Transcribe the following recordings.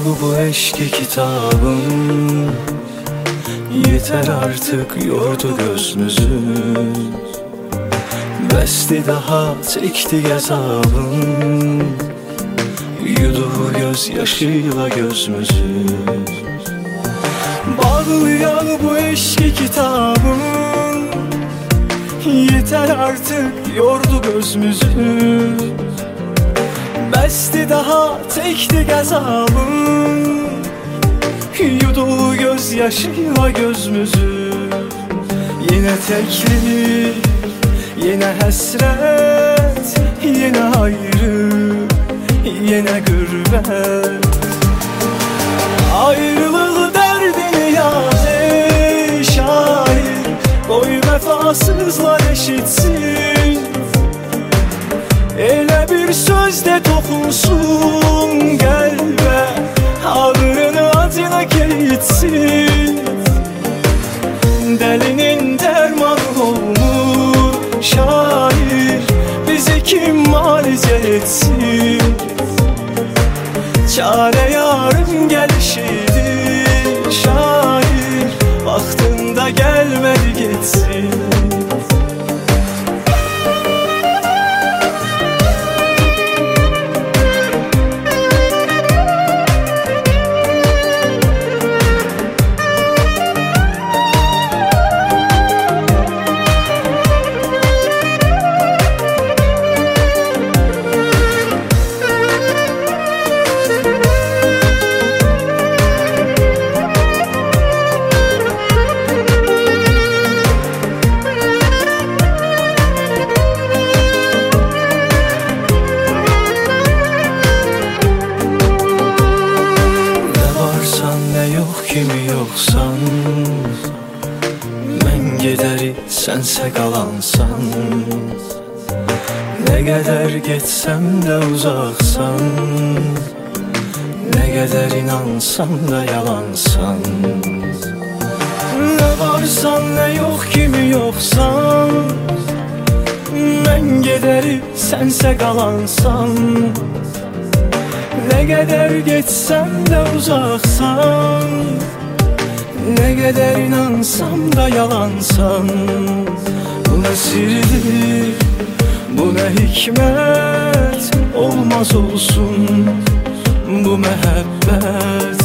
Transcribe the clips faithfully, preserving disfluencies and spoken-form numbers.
bu eşki kitabım, yeter artık yordu gözümüzü. Bəsdi daha çekti gazabım, yudu göz yaşıyla gözümüzü. Bağlayan bu eşki kitabım, yeter artık yordu gözümüzü. Bəsdi daha çekti gazabım, yudu göz yaşıyla gözümüzü. Yine teklik, yine həsrət, yine ayrı, yine qürbət. Ayrılığı dərdini yaz ey şair, qoy vəfasızlar eşitsin. Elə bir sözdə toxunsun qəlbə, ağrını acına keçsin. Dəlinin dərmanı olmur şair, bizi kim müalicə etsin? Çare yarın gelişidir şair, vaxtında gelmedi geçsin. Kimi yoksan, mən gedəri sənsə qalansan. Nə qədər getsəm də uzaqsan, nə qədər inansam da yalansan. Nə varsan, nə yox kimi yoxsan, mən gedəri sənsə qalansan. Ne kadar geçsem de uzaksan, ne kadar inansam da yalansan. Bu ne sirdir, bu ne hikmet, olmaz olsun bu mehabbet.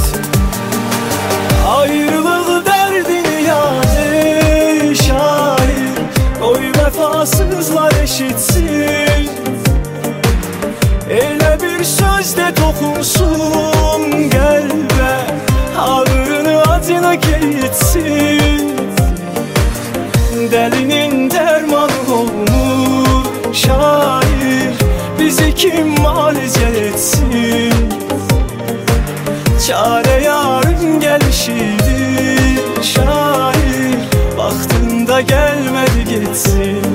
Ayrılığı derdini yaz ey şair, koy vefasızlar eşitsin. Elə bir sözdə toxunsun qəlbə, ağrını acına keçsin. Dəlinin dərmanı olmur şair, bizi kim müalicə etsin? Çare yarın gəlişidir şair, vaxtında gəlmədi geçsin.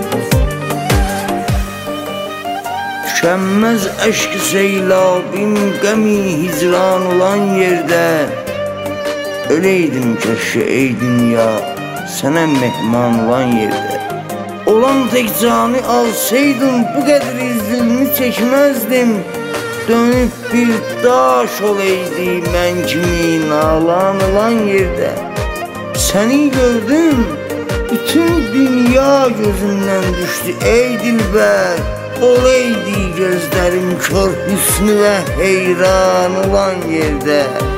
Tükenmez eşk seylabim, gemi hicran olan yerde. Öleydim keşke ey dünya, sana mehman olan yerde. Olan tek canı alsaydım, bu kadar izlimi çekmezdim. Dönüp bir daş olaydı mən kimi nalan olan yerde. Seni gördüm, bütün dünya gözümden düştü ey dilber. Olaydı gözlerim kör hüsnü ve heyran olan yerde.